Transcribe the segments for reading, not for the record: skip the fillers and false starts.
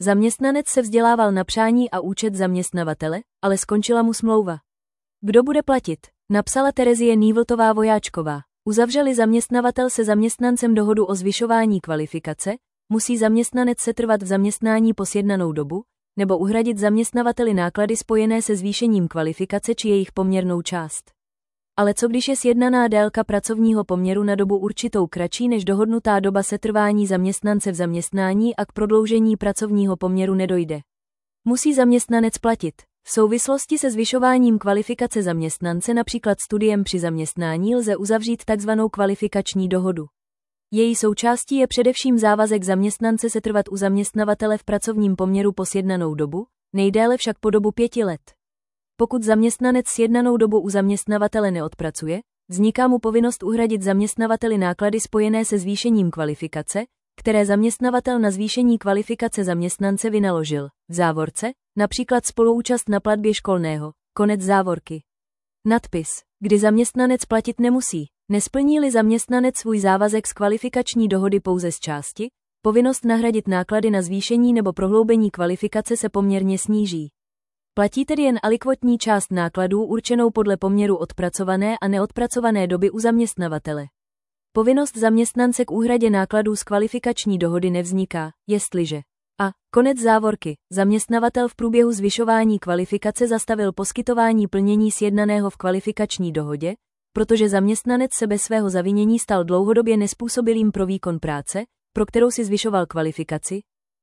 Zaměstnanec se vzdělával na přání a účet zaměstnavatele, ale skončila mu smlouva. Kdo bude platit? Napsala Terezie Nývltová Vojáčková. Uzavřeli zaměstnavatel se zaměstnancem dohodu o zvyšování kvalifikace, musí zaměstnanec setrvat v zaměstnání po sjednanou dobu, nebo uhradit zaměstnavateli náklady spojené se zvýšením kvalifikace či jejich poměrnou část. Ale co když je sjednaná délka pracovního poměru na dobu určitou kratší než dohodnutá doba setrvání zaměstnance v zaměstnání a k prodloužení pracovního poměru nedojde? Musí zaměstnanec platit. V souvislosti se zvyšováním kvalifikace zaměstnance, například studiem při zaměstnání, lze uzavřít takzvanou kvalifikační dohodu. Její součástí je především závazek zaměstnance setrvat u zaměstnavatele v pracovním poměru po sjednanou dobu, nejdéle však po dobu 5 let. Pokud zaměstnanec sjednanou dobu u zaměstnavatele neodpracuje, vzniká mu povinnost uhradit zaměstnavateli náklady spojené se zvýšením kvalifikace, které zaměstnavatel na zvýšení kvalifikace zaměstnance vynaložil, v závorce, například spoluúčast na platbě školného, konec závorky. Nadpis, kdy zaměstnanec platit nemusí, nesplní-li zaměstnanec svůj závazek z kvalifikační dohody pouze z části, povinnost nahradit náklady na zvýšení nebo prohloubení kvalifikace se poměrně sníží. Platí tedy jen alikvotní část nákladů určenou podle poměru odpracované a neodpracované doby u zaměstnavatele. Povinnost zaměstnance k úhradě nákladů z kvalifikační dohody nevzniká, jestliže a konec závorky, zaměstnavatel v průběhu zvyšování kvalifikace zastavil poskytování plnění sjednaného v kvalifikační dohodě, protože zaměstnanec se bez svého zavinění stal dlouhodobě nezpůsobilým pro výkon práce, pro kterou si zvyšoval kvalifikaci.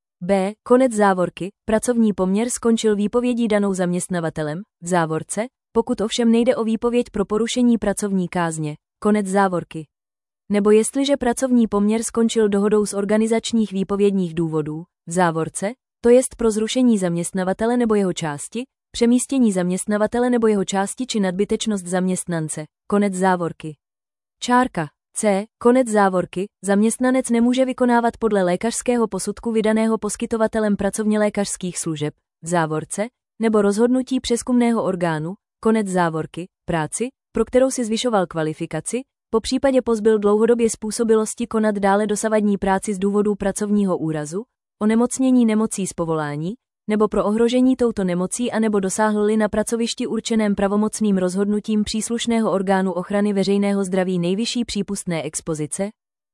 B. Konec závorky, pracovní poměr skončil výpovědí danou zaměstnavatelem, v závorce, pokud ovšem nejde o výpověď pro porušení pracovní kázně, konec závorky. Nebo jestliže pracovní poměr skončil dohodou z organizačních výpovědních důvodů, v závorce, to jest pro zrušení zaměstnavatele nebo jeho části, přemístění zaměstnavatele nebo jeho části či nadbytečnost zaměstnance, konec závorky. Čárka C. Konec závorky, zaměstnanec nemůže vykonávat podle lékařského posudku vydaného poskytovatelem pracovně-lékařských služeb, v závorce, nebo rozhodnutí přezkumného orgánu, konec závorky, práci, pro kterou si zvyšoval kvalifikaci, popřípadě pozbyl dlouhodobě způsobilosti konat dále dosavadní práci z důvodu pracovního úrazu, onemocnění nemocí z povolání, nebo pro ohrožení touto nemocí anebo dosáhl-li na pracovišti určeném pravomocným rozhodnutím příslušného orgánu ochrany veřejného zdraví nejvyšší přípustné expozice.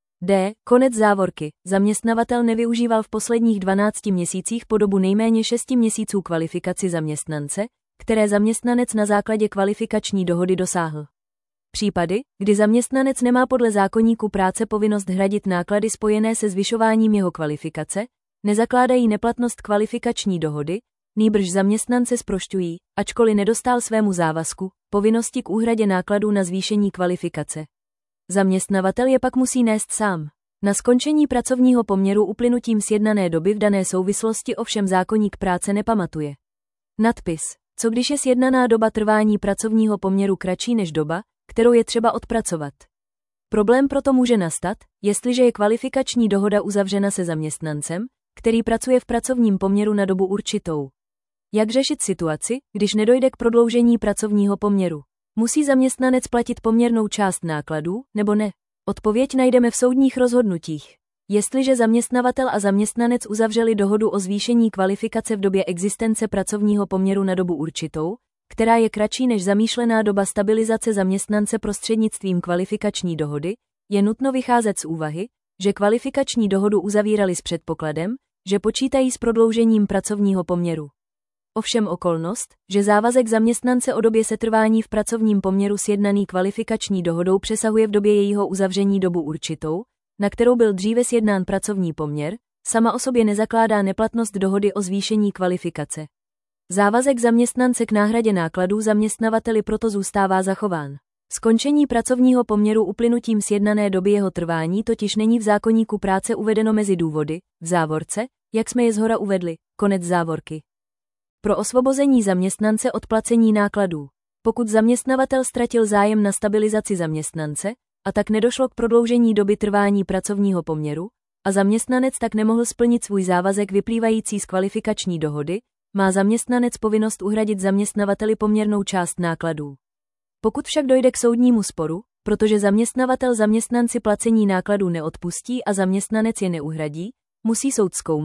D. Konec závorky. Zaměstnavatel nevyužíval v posledních 12 měsících po dobu nejméně 6 měsíců kvalifikaci zaměstnance, které zaměstnanec na základě kvalifikační dohody dosáhl. Případy, kdy zaměstnanec nemá podle zákoníku práce povinnost hradit náklady spojené se zvyšováním jeho kvalifikace, nezakládají neplatnost kvalifikační dohody, nýbrž zaměstnance zprošťují, ačkoliv nedostal svému závazku, povinnosti k úhradě nákladů na zvýšení kvalifikace. Zaměstnavatel je pak musí nést sám. Na skončení pracovního poměru uplynutím sjednané doby v dané souvislosti ovšem zákoník práce nepamatuje. Nadpis. Co když je sjednaná doba trvání pracovního poměru kratší než doba, kterou je třeba odpracovat? Problém proto může nastat, jestliže je kvalifikační dohoda uzavřena se zaměstnancem, který pracuje v pracovním poměru na dobu určitou. Jak řešit situaci, když nedojde k prodloužení pracovního poměru? Musí zaměstnanec platit poměrnou část nákladů, nebo ne? Odpověď najdeme v soudních rozhodnutích. Jestliže zaměstnavatel a zaměstnanec uzavřeli dohodu o zvýšení kvalifikace v době existence pracovního poměru na dobu určitou, která je kratší než zamýšlená doba stabilizace zaměstnance prostřednictvím kvalifikační dohody, je nutno vycházet z úvahy, že kvalifikační dohodu uzavírali s předpokladem, že počítají s prodloužením pracovního poměru. Ovšem okolnost, že závazek zaměstnance o době setrvání v pracovním poměru sjednaný kvalifikační dohodou přesahuje v době jejího uzavření dobu určitou, na kterou byl dříve sjednán pracovní poměr, sama o sobě nezakládá neplatnost dohody o zvýšení kvalifikace. Závazek zaměstnance k náhradě nákladů zaměstnavateli proto zůstává zachován. Skončení pracovního poměru uplynutím sjednané doby jeho trvání totiž není v zákoníku práce uvedeno mezi důvody, v závorce, jak jsme je zhora uvedli, konec závorky. Pro osvobození zaměstnance od placení nákladů. Pokud zaměstnavatel ztratil zájem na stabilizaci zaměstnance, a tak nedošlo k prodloužení doby trvání pracovního poměru, a zaměstnanec tak nemohl splnit svůj závazek vyplývající z kvalifikační dohody, má zaměstnanec povinnost uhradit zaměstnavateli poměrnou část nákladů. Pokud však dojde k soudnímu sporu, protože zaměstnavatel zaměstnanci placení nákladů neodpustí a zaměstnanec je neuhradí, musí soud zkoumat,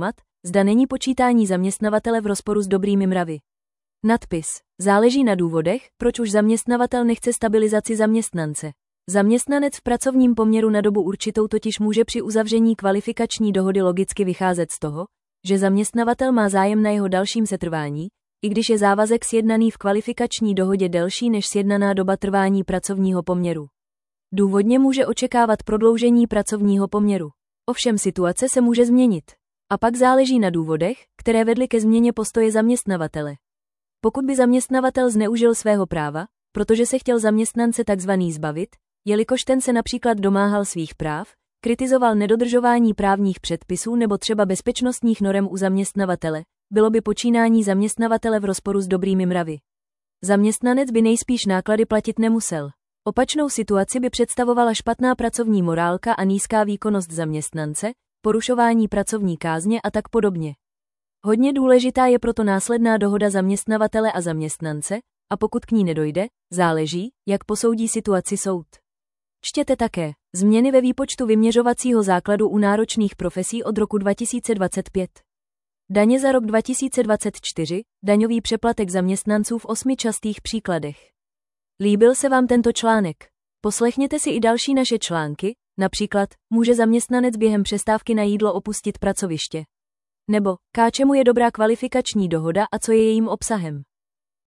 zda není počítání zaměstnavatele v rozporu s dobrými mravy. Nadpis. Záleží na důvodech, proč už zaměstnavatel nechce stabilizaci zaměstnance. Zaměstnanec v pracovním poměru na dobu určitou totiž může při uzavření kvalifikační dohody logicky vycházet z toho, že zaměstnavatel má zájem na jeho dalším setrvání, i když je závazek sjednaný v kvalifikační dohodě delší než sjednaná doba trvání pracovního poměru. Důvodně může očekávat prodloužení pracovního poměru. Ovšem situace se může změnit. A pak záleží na důvodech, které vedly ke změně postoje zaměstnavatele. Pokud by zaměstnavatel zneužil svého práva, protože se chtěl zaměstnance takzvaný zbavit, jelikož ten se například domáhal svých práv, kritizoval nedodržování právních předpisů nebo třeba bezpečnostních norem u zaměstnavatele, bylo by počínání zaměstnavatele v rozporu s dobrými mravy. Zaměstnanec by nejspíš náklady platit nemusel. Opačnou situaci by představovala špatná pracovní morálka a nízká výkonnost zaměstnance, porušování pracovní kázně a tak podobně. Hodně důležitá je proto následná dohoda zaměstnavatele a zaměstnance, a pokud k ní nedojde, záleží, jak posoudí situaci soud. Čtěte také změny ve výpočtu vyměřovacího základu u náročných profesí od roku 2025. Daně za rok 2024, daňový přeplatek zaměstnanců v 8 častých příkladech. Líbil se vám tento článek? Poslechněte si i další naše články, například, může zaměstnanec během přestávky na jídlo opustit pracoviště? Nebo, k čemu je dobrá kvalifikační dohoda a co je jejím obsahem?